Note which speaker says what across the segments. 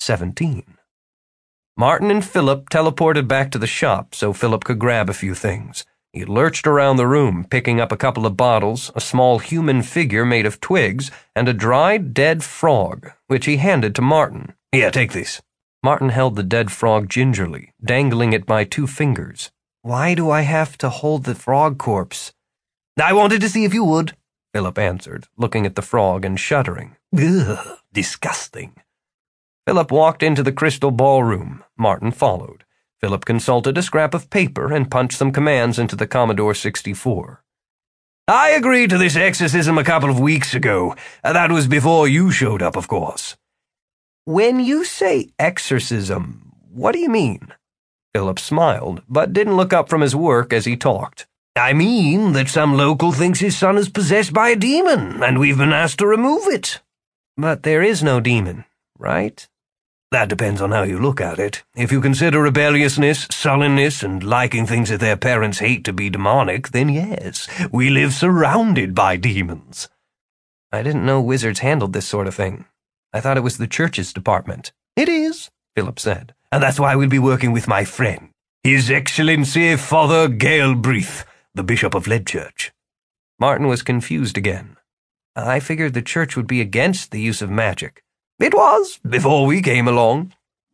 Speaker 1: 17. Martin and Philip teleported back to the shop so Philip could grab a few things. He lurched around the room, picking up a couple of bottles, a small human figure made of twigs, and a dried dead frog, which he handed to Martin. "Here, take this." Martin held the dead frog gingerly, dangling it by 2 fingers. "Why do I have to hold the frog corpse?" "I wanted to see if you would," Philip answered, looking at the frog and shuddering. "Ugh, disgusting." Philip walked into the crystal ballroom. Martin followed. Philip consulted a scrap of paper and punched some commands into the Commodore 64. "I agreed to this exorcism a couple of weeks ago. That was before you showed up, of course." "When you say exorcism, what do you mean?" Philip smiled, but didn't look up from his work as he talked. "I mean that some local thinks his son is possessed by a demon, and we've been asked to remove it." "But there is no demon, right?" "That depends on how you look at it. If you consider rebelliousness, sullenness, and liking things that their parents hate to be demonic, then yes, we live surrounded by demons." "I didn't know wizards handled this sort of thing. I thought it was the church's department." "It is," Philip said, "and that's why we'll be working with my friend, His Excellency Father Galbraith, the Bishop of Leadchurch." Martin was confused again. "I figured the church would be against the use of magic." "It was, before we came along.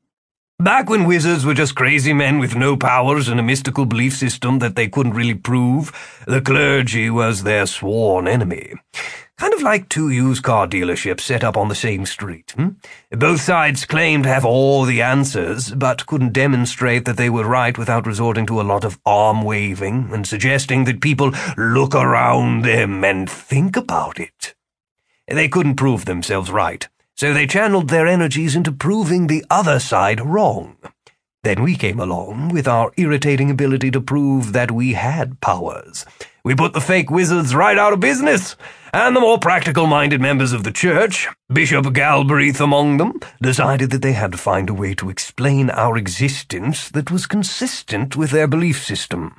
Speaker 1: Back when wizards were just crazy men with no powers and a mystical belief system that they couldn't really prove, the clergy was their sworn enemy. Kind of like 2 used car dealerships set up on the same street. Both sides claimed to have all the answers, but couldn't demonstrate that they were right without resorting to a lot of arm-waving and suggesting that people look around them and think about it. They couldn't prove themselves right, so they channeled their energies into proving the other side wrong. Then we came along with our irritating ability to prove that we had powers. We put the fake wizards right out of business, and the more practical-minded members of the church, Bishop Galbraith among them, decided that they had to find a way to explain our existence that was consistent with their belief system."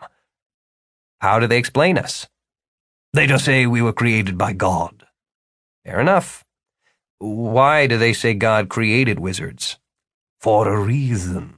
Speaker 1: "How do they explain us?" "They just say we were created by God." "Fair enough. Why do they say God created wizards?"
Speaker 2: "For a reason."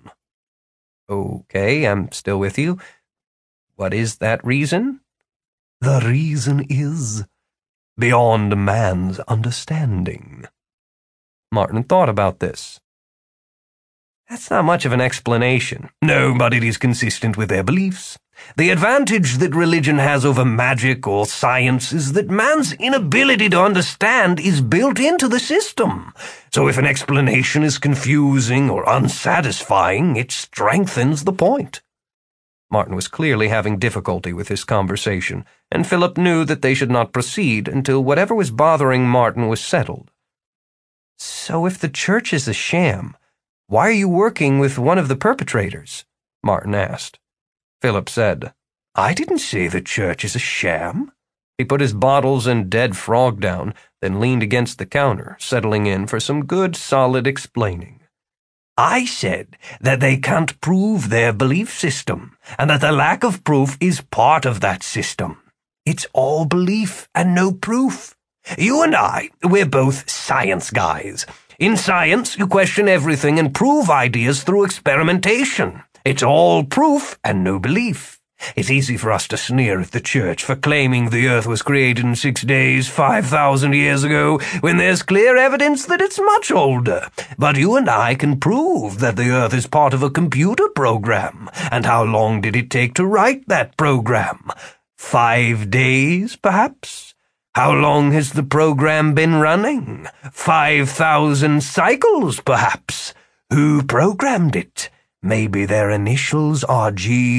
Speaker 1: "Okay, I'm still with you. What is that reason?"
Speaker 2: "The reason is beyond man's understanding."
Speaker 1: Martin thought about this. "That's not much of an explanation."
Speaker 2: "No, but it is consistent with their beliefs. The advantage that religion has over magic or science is that man's inability to understand is built into the system. So if an explanation is confusing or unsatisfying, it strengthens the point."
Speaker 1: Martin was clearly having difficulty with this conversation, and Philip knew that they should not proceed until whatever was bothering Martin was settled. "So if the church is a sham, why are you working with one of the perpetrators?" Martin asked.
Speaker 2: Philip said, "I didn't say the church is a sham."
Speaker 1: He put his bottles and dead frog down, then leaned against the counter, settling in for some good, solid explaining.
Speaker 2: "I said that they can't prove their belief system, and that the lack of proof is part of that system. It's all belief and no proof. You and we're both science guys. In science, you question everything and prove ideas through experimentation. It's all proof and no belief. It's easy for us to sneer at the church for claiming the earth was created in 6 days 5,000 years ago, when there's clear evidence that it's much older. But you and I can prove that the earth is part of a computer program. And how long did it take to write that program? 5 days, perhaps? How long has the program been running? 5,000 cycles, perhaps? Who programmed it? Maybe their initials are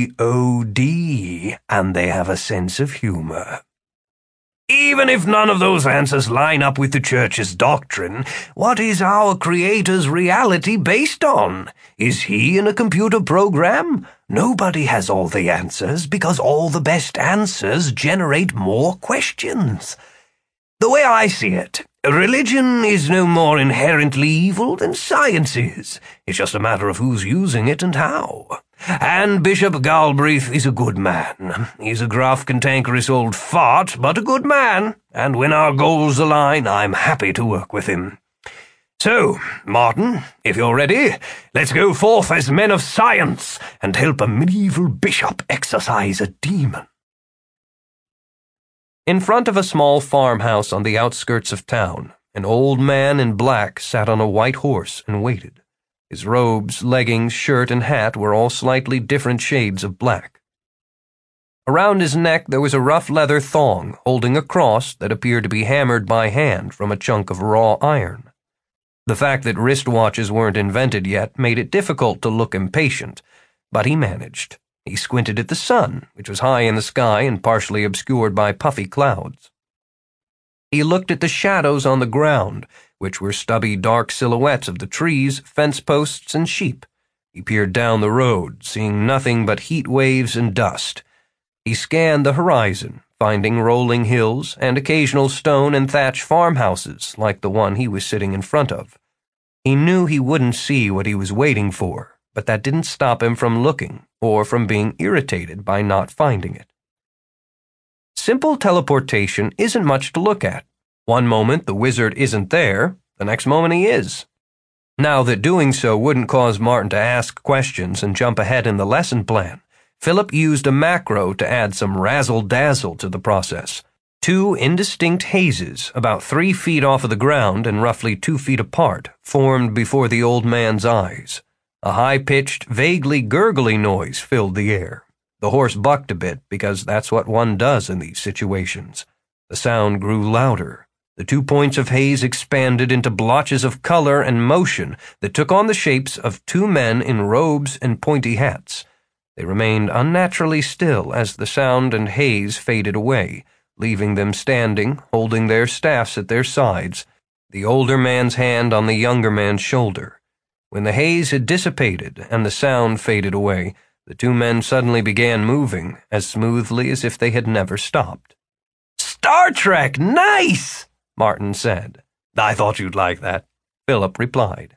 Speaker 2: G-O-D, and they have a sense of humor. Even if none of those answers line up with the church's doctrine, what is our Creator's reality based on? Is he in a computer program? Nobody has all the answers, because all the best answers generate more questions. The way I see it, religion is no more inherently evil than science is. It's just a matter of who's using it and how. And Bishop Galbraith is a good man. He's a gruff, cantankerous old fart, but a good man. And when our goals align, I'm happy to work with him. So, Martin, if you're ready, let's go forth as men of science and help a medieval bishop exorcise a demon.
Speaker 1: In front of a small farmhouse on the outskirts of town, an old man in black sat on a white horse and waited. His robes, leggings, shirt, and hat were all slightly different shades of black. Around his neck there was a rough leather thong holding a cross that appeared to be hammered by hand from a chunk of raw iron. The fact that wristwatches weren't invented yet made it difficult to look impatient, but he managed. He squinted at the sun, which was high in the sky and partially obscured by puffy clouds. He looked at the shadows on the ground, which were stubby dark silhouettes of the trees, fence posts, and sheep. He peered down the road, seeing nothing but heat waves and dust. He scanned the horizon, finding rolling hills and occasional stone and thatch farmhouses like the one he was sitting in front of. He knew he wouldn't see what he was waiting for, but that didn't stop him from looking or from being irritated by not finding it. Simple teleportation isn't much to look at. One moment the wizard isn't there, the next moment he is. Now that doing so wouldn't cause Martin to ask questions and jump ahead in the lesson plan, Philip used a macro to add some razzle-dazzle to the process. 2 indistinct hazes, about 3 feet off of the ground and roughly 2 feet apart, formed before the old man's eyes. A high-pitched, vaguely gurgly noise filled the air. The horse bucked a bit because that's what one does in these situations. The sound grew louder. The 2 points of haze expanded into blotches of color and motion that took on the shapes of 2 men in robes and pointy hats. They remained unnaturally still as the sound and haze faded away, leaving them standing, holding their staffs at their sides, the older man's hand on the younger man's shoulder. When the haze had dissipated and the sound faded away, the 2 men suddenly began moving as smoothly as if they had never stopped.
Speaker 2: "Star Trek, nice!"
Speaker 1: Martin said.
Speaker 2: "I thought you'd like that,"
Speaker 1: Philip replied.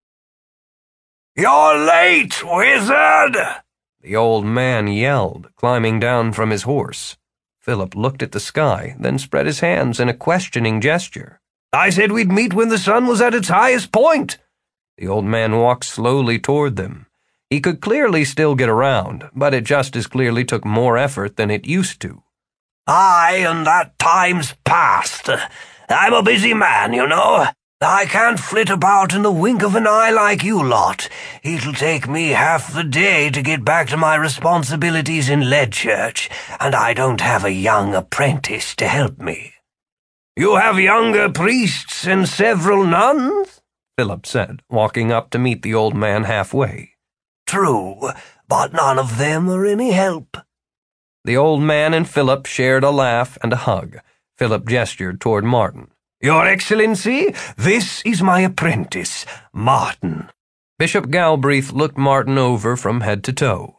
Speaker 2: "You're late, wizard!"
Speaker 1: The old man yelled, climbing down from his horse. Philip looked at the sky, then spread his hands in a questioning gesture.
Speaker 2: "I said we'd meet when the sun was at its highest point."
Speaker 1: The old man walked slowly toward them. He could clearly still get around, but it just as clearly took more effort than it used to.
Speaker 2: "Aye, and that time's past. I'm a busy man, you know. I can't flit about in the wink of an eye like you lot. It'll take me half the day to get back to my responsibilities in Leadchurch, and I don't have a young apprentice to help me." "You have younger priests and several nuns?"
Speaker 1: Philip said, walking up to meet the old man halfway.
Speaker 2: "True, but none of them are any help."
Speaker 1: The old man and Philip shared a laugh and a hug. Philip gestured toward Martin.
Speaker 2: "Your Excellency, this is my apprentice, Martin."
Speaker 1: Bishop Galbraith looked Martin over from head to toe.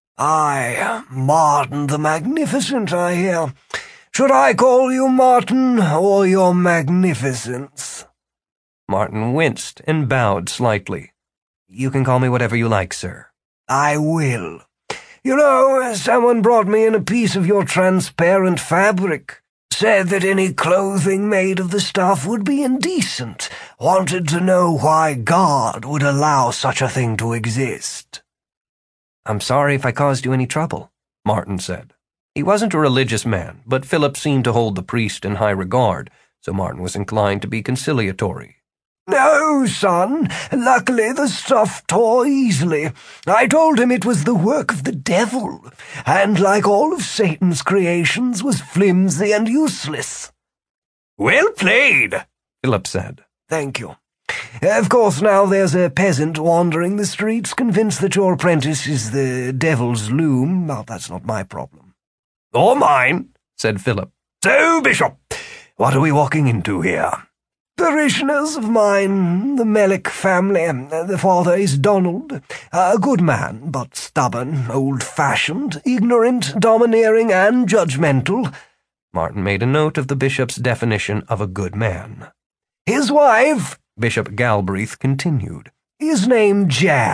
Speaker 2: "Aye, Martin the Magnificent, I hear. Should I call you Martin, or your Magnificence?"
Speaker 1: Martin winced and bowed slightly. "You can call me whatever you like, sir."
Speaker 2: "I will. You know, someone brought me in a piece of your transparent fabric. Said that any clothing made of the stuff would be indecent. Wanted to know why God would allow such a thing to exist."
Speaker 1: "I'm sorry if I caused you any trouble," Martin said. He wasn't a religious man, but Philip seemed to hold the priest in high regard, so Martin was inclined to be conciliatory.
Speaker 2: "No, son. Luckily the stuff tore easily. I told him it was the work of the devil, and like all of Satan's creations was flimsy and useless." "Well played," Philip said. "Thank you. Of course now there's a peasant wandering the streets convinced that your apprentice is the devil's loom. Well, that's not my problem." "Or mine," said Philip. "So, Bishop, what are we walking into here?" "Parishioners of mine, the Mellick family. The father is Donald, a good man, but stubborn, old-fashioned, ignorant, domineering, and judgmental."
Speaker 1: Martin made a note of the bishop's definition of a good man.
Speaker 2: "His wife,"
Speaker 1: Bishop Galbraith continued,
Speaker 2: "is named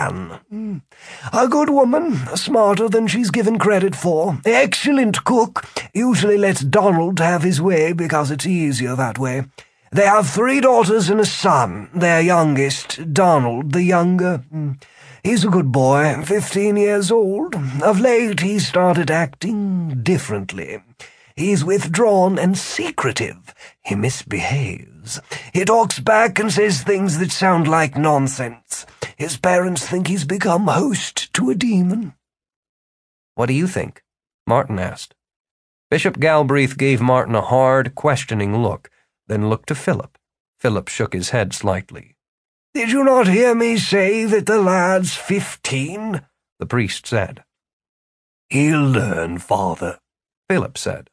Speaker 2: Jan. A good woman, smarter than she's given credit for. Excellent cook, usually lets Donald have his way because it's easier that way. They have 3 daughters and a son. Their youngest, Donald, the younger. He's a good boy, 15 years old. Of late, he's started acting differently. He's withdrawn and secretive. He misbehaves. He talks back and says things that sound like nonsense. His parents think he's become host to a demon.
Speaker 1: "What do you think?" Martin asked. Bishop Galbraith gave Martin a hard, questioning look, then looked to Philip. Philip shook his head slightly.
Speaker 2: "Did you not hear me say that the lad's 15?
Speaker 1: The priest said.
Speaker 2: "He'll learn, Father,"
Speaker 1: Philip said.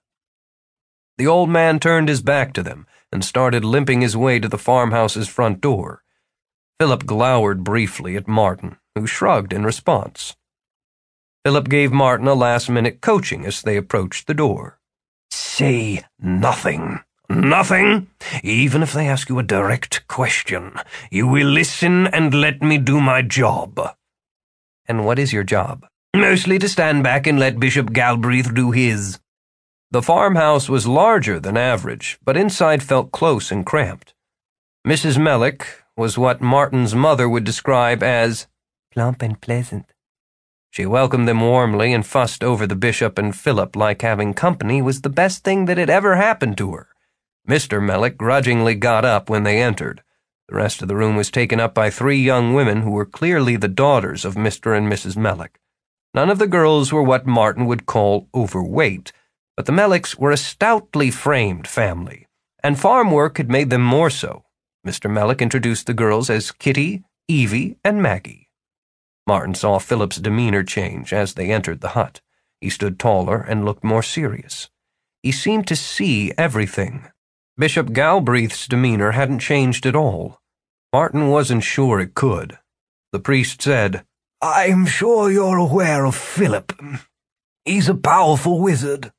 Speaker 1: The old man turned his back to them and started limping his way to the farmhouse's front door. Philip glowered briefly at Martin, who shrugged in response. Philip gave Martin a last-minute coaching as they approached the door.
Speaker 2: "Say nothing. Nothing. Even if they ask you a direct question, you will listen and let me do my job."
Speaker 1: "And what is your job?"
Speaker 2: "Mostly to stand back and let Bishop Galbraith do his."
Speaker 1: The farmhouse was larger than average, but inside felt close and cramped. Mrs. Mellick was what Martin's mother would describe as plump and pleasant. She welcomed them warmly and fussed over the bishop and Philip like having company was the best thing that had ever happened to her. Mr. Mellick grudgingly got up when they entered. The rest of the room was taken up by 3 young women who were clearly the daughters of Mr. and Mrs. Mellick. None of the girls were what Martin would call overweight, but the Mellicks were a stoutly framed family, and farm work had made them more so. Mr. Mellick introduced the girls as Kitty, Evie, and Maggie. Martin saw Philip's demeanor change as they entered the hut. He stood taller and looked more serious. He seemed to see everything. Bishop Galbraith's demeanor hadn't changed at all. Martin wasn't sure it could. The priest said,
Speaker 2: "I'm sure you're aware of Philip. He's a powerful wizard."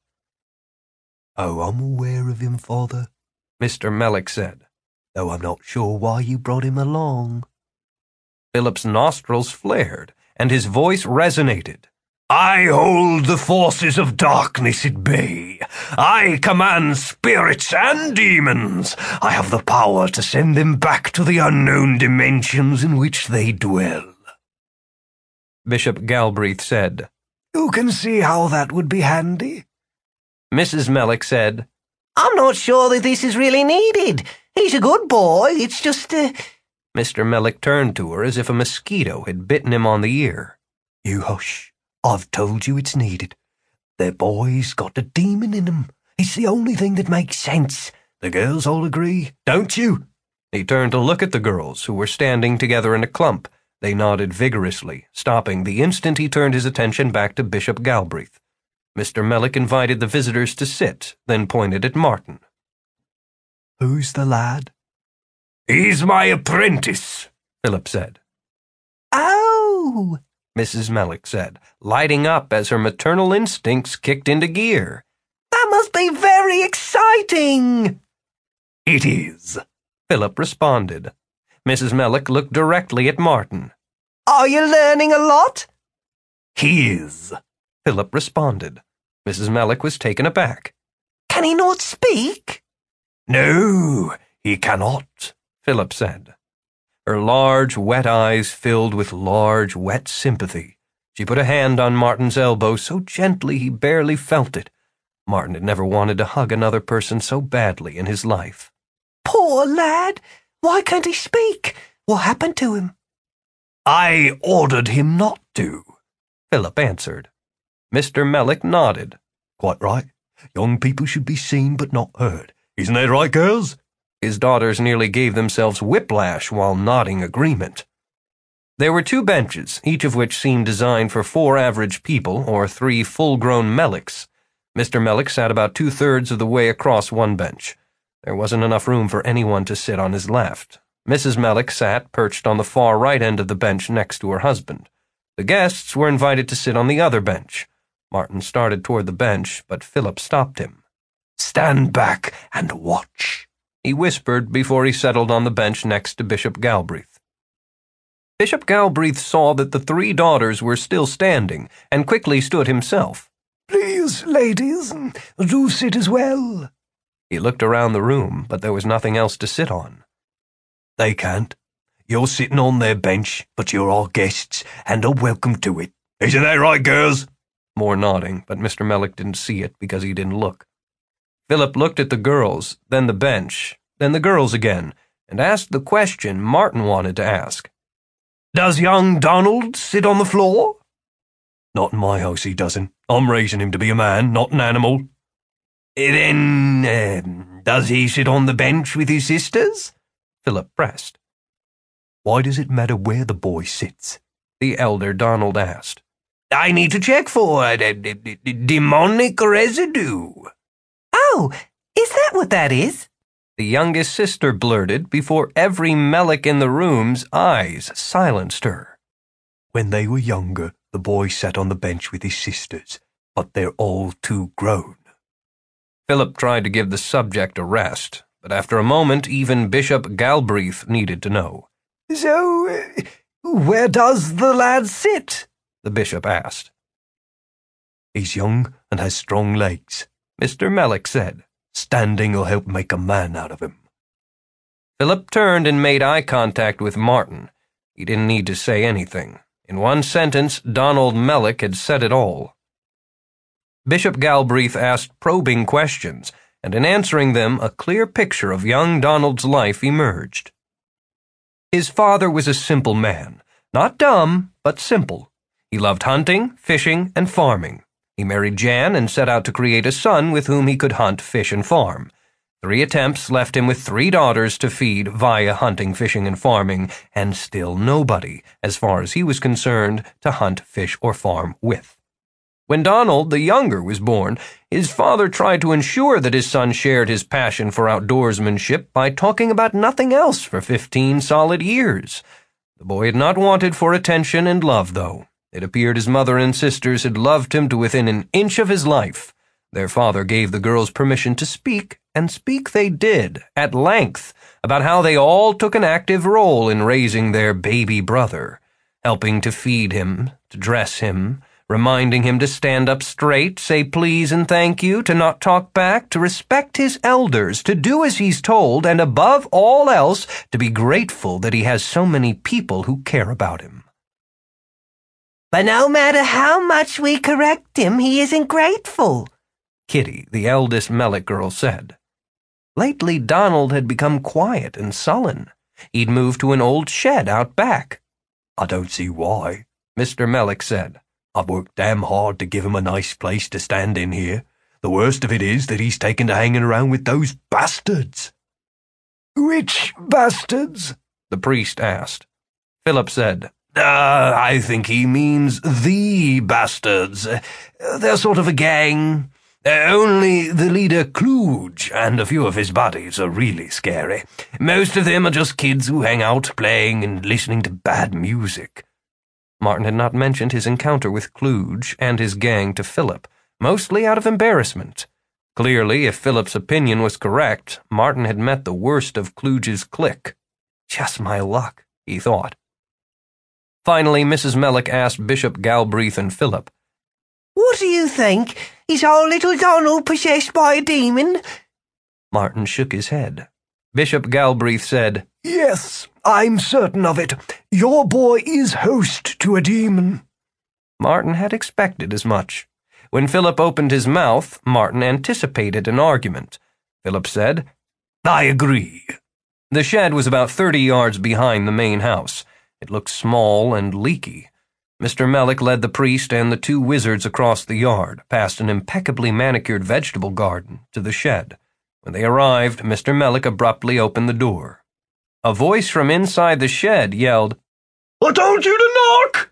Speaker 3: "Oh, I'm aware of him, Father,"
Speaker 1: Mr. Mellick said,
Speaker 3: "though I'm not sure why you brought him along."
Speaker 1: Philip's nostrils flared, and his voice resonated.
Speaker 2: "I hold the forces of darkness at bay. I command spirits and demons. I have the power to send them back to the unknown dimensions in which they dwell."
Speaker 1: Bishop Galbraith said,
Speaker 2: "You can see how that would be handy."
Speaker 1: Mrs. Mellick said,
Speaker 4: "I'm not sure that this is really needed. He's a good boy, it's just
Speaker 1: Mr. Mellick turned to her as if a mosquito had bitten him on the ear.
Speaker 3: "You hush. I've told you it's needed. The boy's got a demon in him. It's the only thing that makes sense. The girls all agree, don't you?"
Speaker 1: He turned to look at the girls, who were standing together in a clump. They nodded vigorously, stopping the instant he turned his attention back to Bishop Galbraith. Mr. Mellick invited the visitors to sit, then pointed at Martin.
Speaker 3: "Who's the lad?"
Speaker 2: "He's my apprentice," Philip said.
Speaker 4: Oh,
Speaker 1: Mrs. Mellick said, lighting up as her maternal instincts kicked into gear.
Speaker 4: that must be very exciting.
Speaker 2: "It is,"
Speaker 1: Philip responded. Mrs. Mellick looked directly at Martin.
Speaker 4: Are you learning a lot?
Speaker 2: "He is,"
Speaker 1: Philip responded. Mrs. Mellick was taken aback.
Speaker 4: Can he not speak?
Speaker 2: "No, he cannot,"
Speaker 1: Philip said. Her large, wet eyes filled with large, wet sympathy. She put a hand on Martin's elbow so gently he barely felt it. Martin had never wanted to hug another person so badly in his life.
Speaker 4: Poor lad. Why can't he speak? What happened to him?
Speaker 2: "I ordered him not to,"
Speaker 1: Philip answered. Mr. Mellick nodded.
Speaker 3: "Quite right. Young people should be seen but not heard. Isn't that right, girls?"
Speaker 1: His daughters nearly gave themselves whiplash while nodding agreement. There were 2 benches, each of which seemed designed for 4 average people or 3 full-grown Mellicks. Mr. Mellick sat about 2/3 of the way across one bench. There wasn't enough room for anyone to sit on his left. Mrs. Mellick sat perched on the far right end of the bench next to her husband. The guests were invited to sit on the other bench. Martin started toward the bench, but Philip stopped him.
Speaker 2: "Stand back and watch,"
Speaker 1: he whispered before he settled on the bench next to Bishop Galbraith. Bishop Galbraith saw that the 3 daughters were still standing, and quickly stood himself.
Speaker 2: "Please, ladies, do sit as well."
Speaker 1: He looked around the room, but there was nothing else to sit on.
Speaker 3: They can't. You're sitting on their bench, but you're our guests, and are welcome to it. Isn't that right, girls?
Speaker 1: More nodding, but Mr. Mellick didn't see it because he didn't look. Philip looked at the girls, then the bench, then the girls again, and asked the question Martin wanted to ask.
Speaker 2: Does young Donald sit on the floor?
Speaker 3: Not in my house, he doesn't. I'm raising him to be a man, not an animal.
Speaker 2: Then, does he sit on the bench with his sisters?
Speaker 1: Philip pressed.
Speaker 3: Why does it matter where the boy sits?
Speaker 1: The elder Donald asked.
Speaker 2: I need to check for demonic residue.
Speaker 4: Oh, is that what that is?
Speaker 1: The youngest sister blurted before every Mellick in the room's eyes silenced her.
Speaker 3: When they were younger, the boy sat on the bench with his sisters, but they're all too grown.
Speaker 1: Philip tried to give the subject a rest, but after a moment even Bishop Galbraith needed to know.
Speaker 2: So, where does the lad sit?
Speaker 1: The bishop asked.
Speaker 3: He's young and has strong legs,
Speaker 1: Mr. Mellick said.
Speaker 3: Standing'll help make a man out of him.
Speaker 1: Philip turned and made eye contact with Martin. He didn't need to say anything. In one sentence, Donald Mellick had said it all. Bishop Galbraith asked probing questions, and in answering them, a clear picture of young Donald's life emerged. His father was a simple man, not dumb, but simple. He loved hunting, fishing, and farming. He married Jan and set out to create a son with whom he could hunt, fish, and farm. 3 attempts left him with 3 daughters to feed via hunting, fishing, and farming, and still nobody, as far as he was concerned, to hunt, fish, or farm with. When Donald, the younger, was born, his father tried to ensure that his son shared his passion for outdoorsmanship by talking about nothing else for 15 solid years. The boy had not wanted for attention and love, though. It appeared his mother and sisters had loved him to within an inch of his life. Their father gave the girls permission to speak, and speak they did, at length, about how they all took an active role in raising their baby brother, helping to feed him, to dress him, reminding him to stand up straight, say please and thank you, to not talk back, to respect his elders, to do as he's told, and above all else, to be grateful that he has so many people who care about him.
Speaker 4: But no matter how much we correct him, he isn't grateful,
Speaker 1: Kitty, the eldest Mellick girl, said. Lately, Donald had become quiet and sullen. He'd moved to an old shed out back.
Speaker 3: I don't see why,
Speaker 1: Mr. Mellick said.
Speaker 3: I've worked damn hard to give him a nice place to stand in here. The worst of it is that he's taken to hanging around with those bastards.
Speaker 2: Which bastards?
Speaker 1: The priest asked. Philip said,
Speaker 2: I think he means the bastards. They're sort of a gang. Only the leader Kluge and a few of his buddies are really scary. Most of them are just kids who hang out playing and listening to bad music.
Speaker 1: Martin had not mentioned his encounter with Kluge and his gang to Philip, mostly out of embarrassment. Clearly, if Philip's opinion was correct, Martin had met the worst of Kluge's clique. Just my luck, he thought. Finally, Mrs. Mellick asked Bishop Galbraith and Philip,
Speaker 4: What do you think? Is our little Donald possessed by a demon?
Speaker 1: Martin shook his head. Bishop Galbraith said,
Speaker 2: Yes, I'm certain of it. Your boy is host to a demon.
Speaker 1: Martin had expected as much. When Philip opened his mouth, Martin anticipated an argument. Philip said,
Speaker 2: I agree.
Speaker 1: The shed was about 30 yards behind the main house. It looked small and leaky. Mr. Mellick led the priest and the 2 wizards across the yard, past an impeccably manicured vegetable garden, to the shed. When they arrived, Mr. Mellick abruptly opened the door. A voice from inside the shed yelled,
Speaker 2: I told you to knock!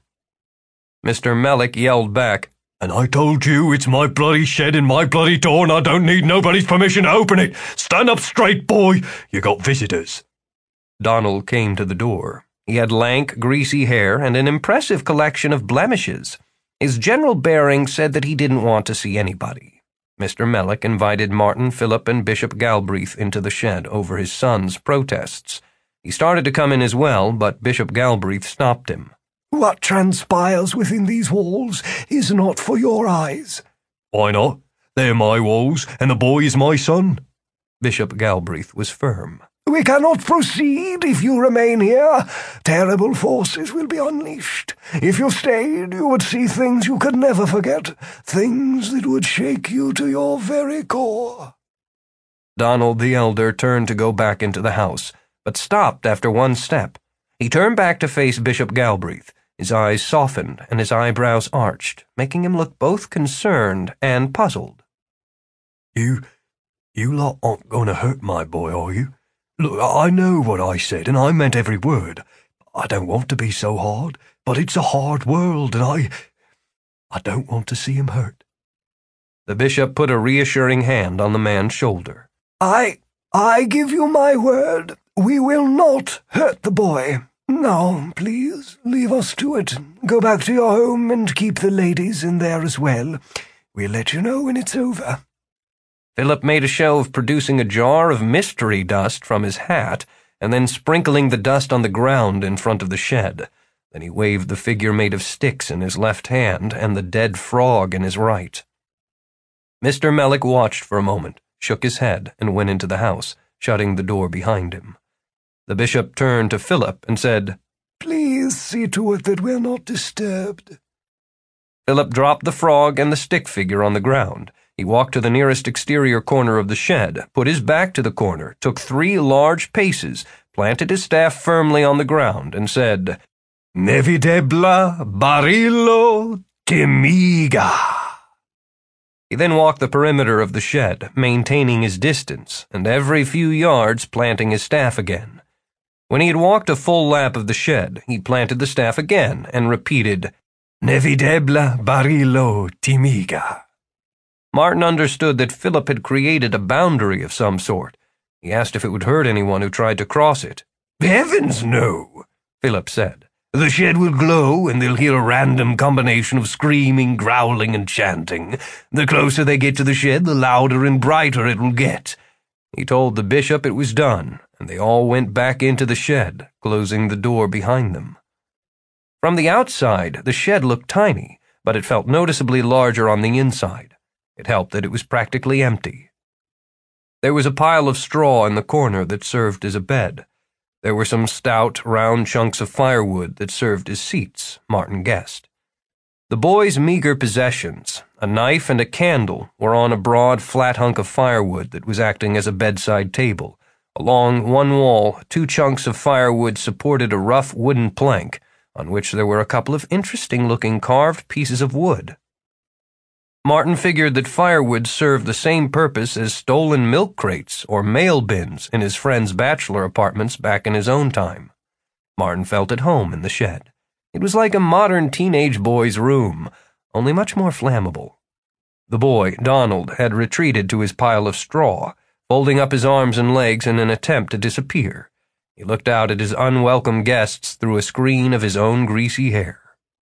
Speaker 1: Mr. Mellick yelled back,
Speaker 3: And I told you it's my bloody shed and my bloody door and I don't need nobody's permission to open it. Stand up straight, boy. You got visitors.
Speaker 1: Donald came to the door. He had lank, greasy hair and an impressive collection of blemishes. His general bearing said that he didn't want to see anybody. Mr. Mellick invited Martin, Philip, and Bishop Galbraith into the shed over his son's protests. He started to come in as well, but Bishop Galbraith stopped him.
Speaker 2: What transpires within these walls is not for your eyes.
Speaker 3: Why not? They're my walls, and the boy is my son.
Speaker 1: Bishop Galbraith was firm.
Speaker 3: We cannot proceed if you remain here. Terrible forces will be unleashed. If you stayed, you would see things you could never forget, things that would shake you to your very core.
Speaker 1: Donald the elder turned to go back into the house, but stopped after one step. He turned back to face Bishop Galbraith. His eyes softened and his eyebrows arched, making him look both concerned and puzzled.
Speaker 3: You lot aren't going to hurt my boy, are you? Look, I know what I said, and I meant every word. I don't want to be so hard, but it's a hard world, and I don't want to see him hurt.
Speaker 1: The bishop put a reassuring hand on the man's shoulder.
Speaker 3: I give you my word. We will not hurt the boy. Now, please, leave us to it. Go back to your home and keep the ladies in there as well. We'll let you know when it's over.
Speaker 1: Philip made a show of producing a jar of mystery dust from his hat and then sprinkling the dust on the ground in front of the shed. Then he waved the figure made of sticks in his left hand and the dead frog in his right. Mr. Mellick watched for a moment, shook his head, and went into the house, shutting the door behind him. The bishop turned to Philip and said,
Speaker 3: Please see to it that we're not disturbed.
Speaker 1: Philip dropped the frog and the stick figure on the ground. He walked to the nearest exterior corner of the shed, put his back to the corner, took 3 large paces, planted his staff firmly on the ground, and said, Nevidebla Barillo Timiga. He then walked the perimeter of the shed, maintaining his distance, and every few yards planting his staff again. When he had walked a full lap of the shed, he planted the staff again and repeated, Nevidebla Barillo Timiga. Martin understood that Philip had created a boundary of some sort. He asked if it would hurt anyone who tried to cross it.
Speaker 2: Heavens, no, Philip said. The shed will glow, and they'll hear a random combination of screaming, growling, and chanting. The closer they get to the shed, the louder and brighter it will get.
Speaker 1: He told the bishop it was done, and they all went back into the shed, closing the door behind them. From the outside, the shed looked tiny, but it felt noticeably larger on the inside. It helped that it was practically empty. There was a pile of straw in the corner that served as a bed. There were some stout, round chunks of firewood that served as seats, Martin guessed. The boys' meager possessions, a knife and a candle, were on a broad, flat hunk of firewood that was acting as a bedside table. Along one wall, 2 chunks of firewood supported a rough wooden plank, on which there were a couple of interesting-looking carved pieces of wood. Martin figured that firewood served the same purpose as stolen milk crates or mail bins in his friends' bachelor apartments back in his own time. Martin felt at home in the shed. It was like a modern teenage boy's room, only much more flammable. The boy, Donald, had retreated to his pile of straw, folding up his arms and legs in an attempt to disappear. He looked out at his unwelcome guests through a screen of his own greasy hair.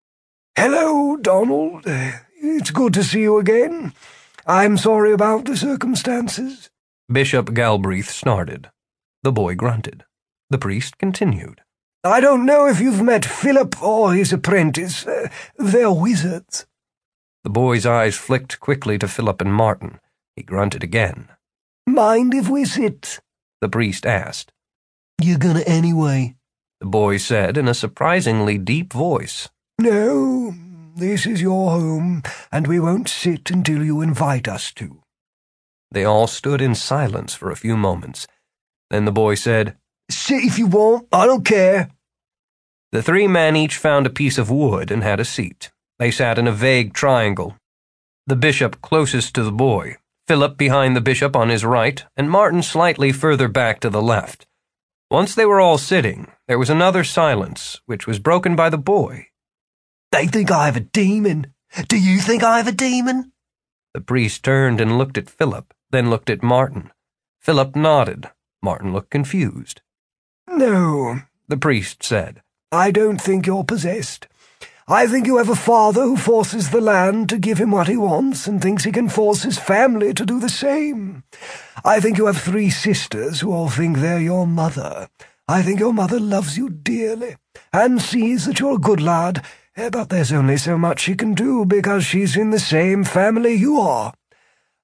Speaker 3: Hello, Donald. It's good to see you again. I'm sorry about the circumstances.
Speaker 1: Bishop Galbraith snorted. The boy grunted. The priest continued.
Speaker 3: I don't know if you've met Philip or his apprentice. They're wizards.
Speaker 1: The boy's eyes flicked quickly to Philip and Martin. He grunted again.
Speaker 3: Mind if we sit?
Speaker 1: The priest asked.
Speaker 3: You're gonna anyway,
Speaker 1: the boy said in a surprisingly deep voice.
Speaker 3: No, this is your home, and we won't sit until you invite us to.
Speaker 1: They all stood in silence for a few moments. Then the boy said,
Speaker 3: Sit if you want, I don't care.
Speaker 1: The 3 men each found a piece of wood and had a seat. They sat in a vague triangle. The bishop closest to the boy, Philip behind the bishop on his right, and Martin slightly further back to the left. Once they were all sitting, there was another silence, which was broken by the boy.
Speaker 3: They think I have a demon. Do you think I have a demon?
Speaker 1: The priest turned and looked at Philip, then looked at Martin. Philip nodded. Martin looked confused.
Speaker 3: No,
Speaker 1: the priest said.
Speaker 3: I don't think you're possessed. I think you have a father who forces the land to give him what he wants and thinks he can force his family to do the same. I think you have 3 sisters who all think they're your mother. I think your mother loves you dearly and sees that you're a good lad, but there's only so much she can do because she's in the same family you are.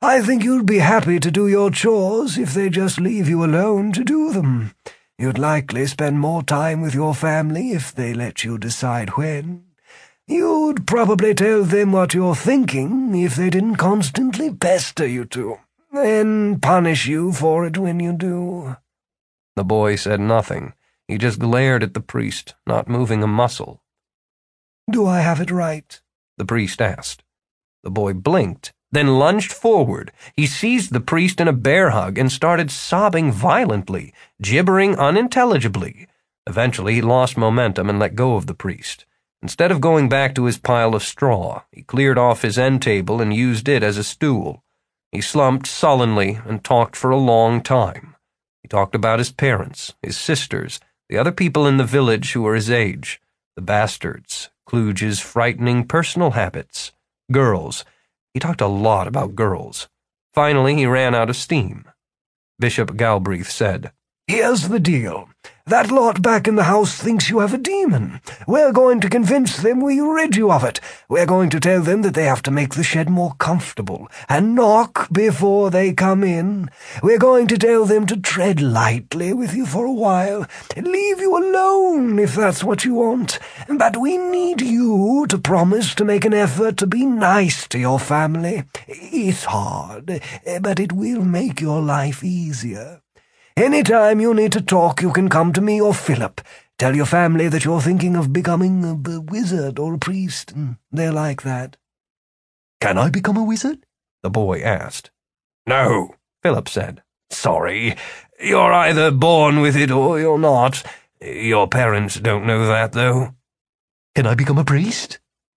Speaker 3: I think you'd be happy to do your chores if they just leave you alone to do them. You'd likely spend more time with your family if they let you decide when. You'd probably tell them what you're thinking if they didn't constantly pester you to, and punish you for it when you do."
Speaker 1: The boy said nothing. He just glared at the priest, not moving a muscle.
Speaker 3: "Do I have it right?"
Speaker 1: the priest asked. The boy blinked, then lunged forward. He seized the priest in a bear hug and started sobbing violently, gibbering unintelligibly. Eventually he lost momentum and let go of the priest. Instead of going back to his pile of straw, he cleared off his end table and used it as a stool. He slumped sullenly and talked for a long time. He talked about his parents, his sisters, the other people in the village who were his age, the bastards, Kluge's frightening personal habits, girls. He talked a lot about girls. Finally, he ran out of steam. Bishop Galbraith said,
Speaker 3: "Here's the deal. That lot back in the house thinks you have a demon. We're going to convince them we rid you of it. We're going to tell them that they have to make the shed more comfortable and knock before they come in. We're going to tell them to tread lightly with you for a while and leave you alone if that's what you want. But we need you to promise to make an effort to be nice to your family. It's hard, but it will make your life easier. Any time you need to talk, you can come to me or Philip. Tell your family that you're thinking of becoming a wizard or a priest, and they're like that."
Speaker 2: "Can I become a wizard?"
Speaker 1: the boy asked.
Speaker 2: "No,"
Speaker 1: Philip said.
Speaker 2: "Sorry. You're either born with it or you're not. Your parents don't know that, though."
Speaker 1: "Can I become a priest?"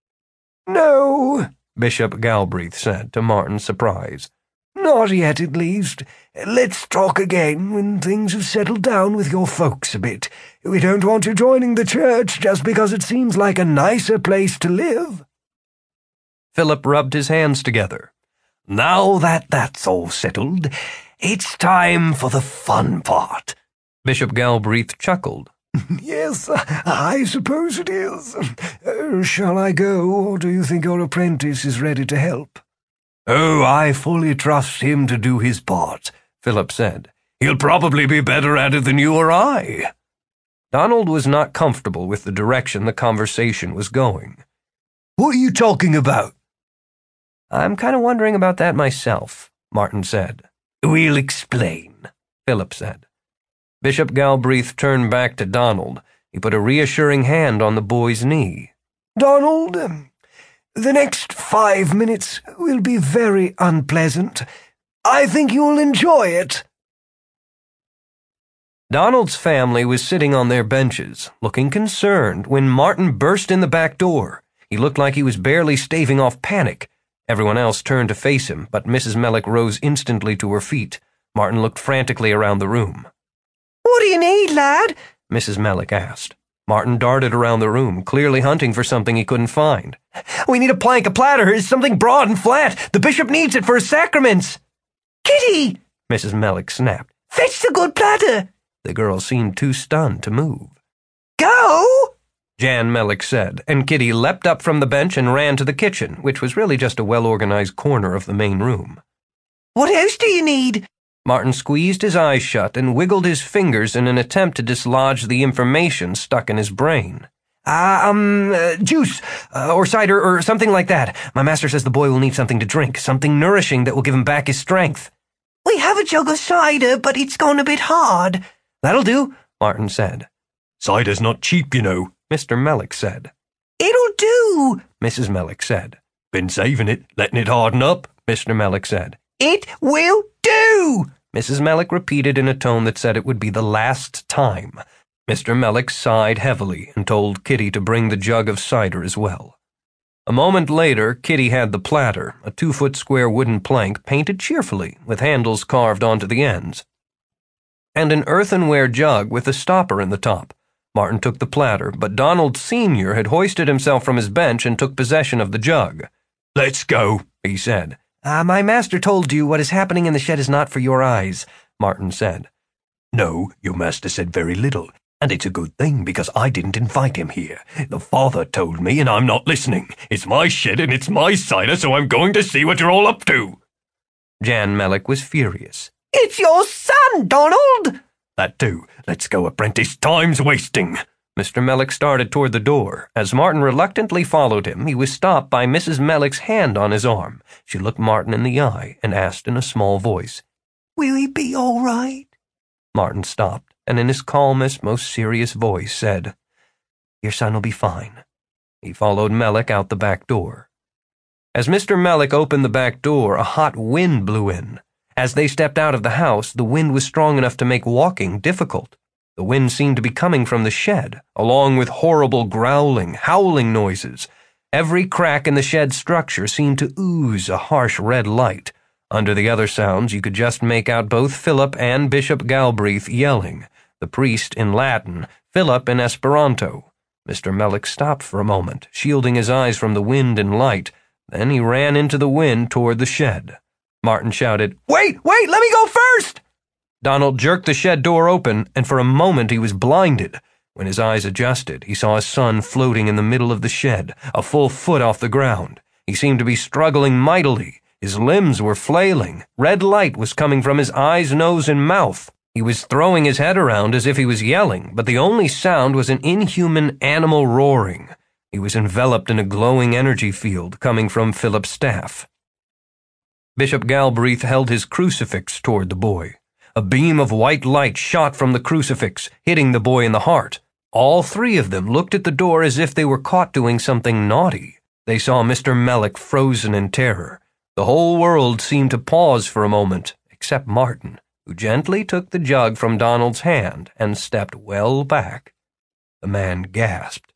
Speaker 3: "No,"
Speaker 1: Bishop Galbraith said, to Martin's surprise.
Speaker 3: "Not yet, at least. Let's talk again when things have settled down with your folks a bit. We don't want you joining the church just because it seems like a nicer place to live."
Speaker 1: Philip rubbed his hands together.
Speaker 2: "Now that that's all settled, it's time for the fun part."
Speaker 1: Bishop Galbraith chuckled.
Speaker 3: "Yes, I suppose it is. Shall I go, or do you think your apprentice is ready to help?"
Speaker 2: "Oh, I fully trust him to do his part,"
Speaker 1: Philip said.
Speaker 2: "He'll probably be better at it than you or I."
Speaker 1: Donald was not comfortable with the direction the conversation was going.
Speaker 2: "What are you talking about?"
Speaker 1: "I'm kind of wondering about that myself," Martin said.
Speaker 2: "We'll explain,"
Speaker 1: Philip said. Bishop Galbraith turned back to Donald. He put a reassuring hand on the boy's knee.
Speaker 3: "Donald, the next 5 minutes will be very unpleasant. I think you'll enjoy it."
Speaker 1: Donald's family was sitting on their benches, looking concerned, when Martin burst in the back door. He looked like he was barely staving off panic. Everyone else turned to face him, but Mrs. Mellick rose instantly to her feet. Martin looked frantically around the room.
Speaker 4: "What do you need, lad?"
Speaker 1: Mrs. Mellick asked. Martin darted around the room, clearly hunting for something he couldn't find.
Speaker 2: "We need a plank, a platter, something broad and flat. The bishop needs it for his sacraments."
Speaker 4: "Kitty!"
Speaker 1: Mrs. Mellick snapped.
Speaker 4: "Fetch the good platter!"
Speaker 1: The girl seemed too stunned to move.
Speaker 4: "Go!"
Speaker 1: Jan Mellick said, and Kitty leapt up from the bench and ran to the kitchen, which was really just a well-organized corner of the main room.
Speaker 4: "What else do you need?"
Speaker 1: Martin squeezed his eyes shut and wiggled his fingers in an attempt to dislodge the information stuck in his brain.
Speaker 2: Juice, or cider, or something like that. My master says the boy will need something to drink, something nourishing that will give him back his strength."
Speaker 4: "We have a jug of cider, but it's gone a bit hard."
Speaker 2: "That'll do,"
Speaker 1: Martin said.
Speaker 2: "Cider's not cheap, you know,"
Speaker 1: Mr. Mellick said.
Speaker 4: "It'll do,"
Speaker 1: Mrs. Mellick said.
Speaker 2: "Been saving it, letting it harden up,"
Speaker 1: Mr. Mellick said.
Speaker 4: "It will do,"
Speaker 1: Mrs. Mellick repeated in a tone that said it would be the last time. Mr. Mellick sighed heavily and told Kitty to bring the jug of cider as well. A moment later, Kitty had the platter, a 2-foot square wooden plank painted cheerfully with handles carved onto the ends, and an earthenware jug with a stopper in the top. Martin took the platter, but Donald Sr. had hoisted himself from his bench and took possession of the jug.
Speaker 2: "Let's go,"
Speaker 1: he said.
Speaker 2: My master told you what is happening in the shed is not for your eyes,"
Speaker 1: Martin said.
Speaker 2: "No, your master said very little, and it's a good thing because I didn't invite him here. The father told me and I'm not listening. It's my shed and it's my cider, so I'm going to see what you're all up to."
Speaker 1: Jan Mellick was furious.
Speaker 4: It's your son, Donald!
Speaker 2: That too. Let's go, apprentice. Time's wasting.
Speaker 1: Mr. Mellick started toward the door. As Martin reluctantly followed him, he was stopped by Mrs. Mellick's hand on his arm. She looked Martin in the eye and asked in a small voice,
Speaker 4: Will he be all right?
Speaker 1: Martin stopped, and in his calmest, most serious voice said, Your son will be fine. He followed Mellick out the back door. As Mr. Mellick opened the back door, a hot wind blew in. As they stepped out of the house, the wind was strong enough to make walking difficult. The wind seemed to be coming from the shed, along with horrible growling, howling noises. Every crack in the shed's structure seemed to ooze a harsh red light. Under the other sounds, you could just make out both Philip and Bishop Galbraith yelling, the priest in Latin, Philip in Esperanto. Mr. Mellick stopped for a moment, shielding his eyes from the wind and light. Then he ran into the wind toward the shed. Martin shouted, Wait, let me go first! Donald jerked the shed door open, and for a moment he was blinded. When his eyes adjusted, he saw his son floating in the middle of the shed, a full foot off the ground. He seemed to be struggling mightily. His limbs were flailing. Red light was coming from his eyes, nose, and mouth. He was throwing his head around as if he was yelling, but the only sound was an inhuman animal roaring. He was enveloped in a glowing energy field coming from Philip's staff. Bishop Galbraith held his crucifix toward the boy. A beam of white light shot from the crucifix, hitting the boy in the heart. All three of them looked at the door as if they were caught doing something naughty. They saw Mr. Mellick frozen in terror. The whole world seemed to pause for a moment, except Martin, who gently took the jug from Donald's hand and stepped well back. The man gasped.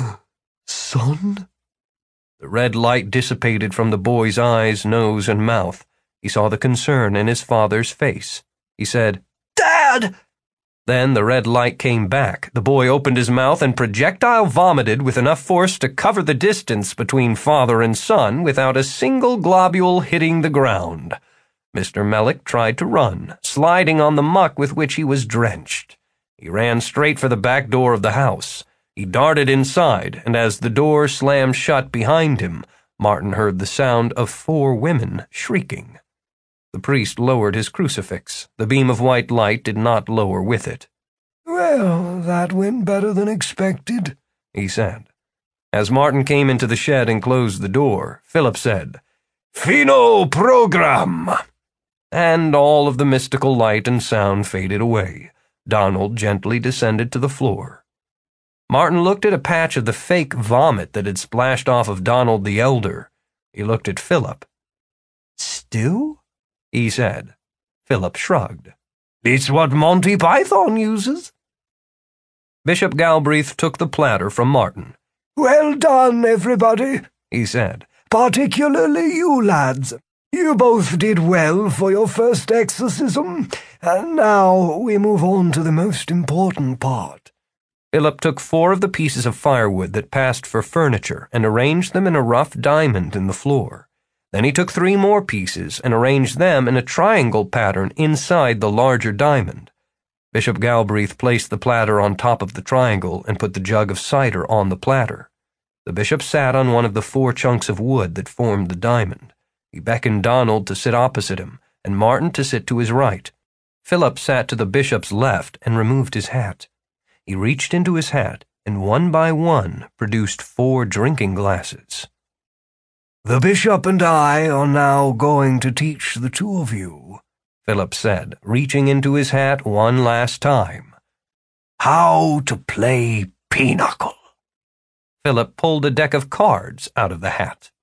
Speaker 3: Son?
Speaker 1: The red light dissipated from the boy's eyes, nose, and mouth. He saw the concern in his father's face. He said,
Speaker 4: Dad!
Speaker 1: Then the red light came back. The boy opened his mouth and projectile vomited with enough force to cover the distance between father and son without a single globule hitting the ground. Mr. Mellick tried to run, sliding on the muck with which he was drenched. He ran straight for the back door of the house. He darted inside, and as the door slammed shut behind him, Martin heard the sound of 4 women shrieking. The priest lowered his crucifix. The beam of white light did not lower with it.
Speaker 3: Well, that went better than expected,
Speaker 1: he said. As Martin came into the shed and closed the door, Philip said,
Speaker 2: Fino program!
Speaker 1: And all of the mystical light and sound faded away. Donald gently descended to the floor. Martin looked at a patch of the fake vomit that had splashed off of Donald the Elder. He looked at Philip.
Speaker 3: Still?
Speaker 1: He said. Philip shrugged.
Speaker 2: It's what Monty Python uses.
Speaker 1: Bishop Galbraith took the platter from Martin.
Speaker 3: Well done, everybody,
Speaker 1: he said.
Speaker 3: Particularly you lads. You both did well for your first exorcism, and now we move on to the most important part.
Speaker 1: Philip took 4 of the pieces of firewood that passed for furniture and arranged them in a rough diamond in the floor. Then he took 3 more pieces and arranged them in a triangle pattern inside the larger diamond. Bishop Galbraith placed the platter on top of the triangle and put the jug of cider on the platter. The bishop sat on one of the 4 chunks of wood that formed the diamond. He beckoned Donald to sit opposite him, and Martin to sit to his right. Philip sat to the bishop's left and removed his hat. He reached into his hat and one by one produced 4 drinking glasses.
Speaker 3: The bishop and I are now going to teach the 2 of you,
Speaker 1: Philip said, reaching into his hat one last time,
Speaker 3: how to play pinochle.
Speaker 1: Philip pulled a deck of cards out of the hat.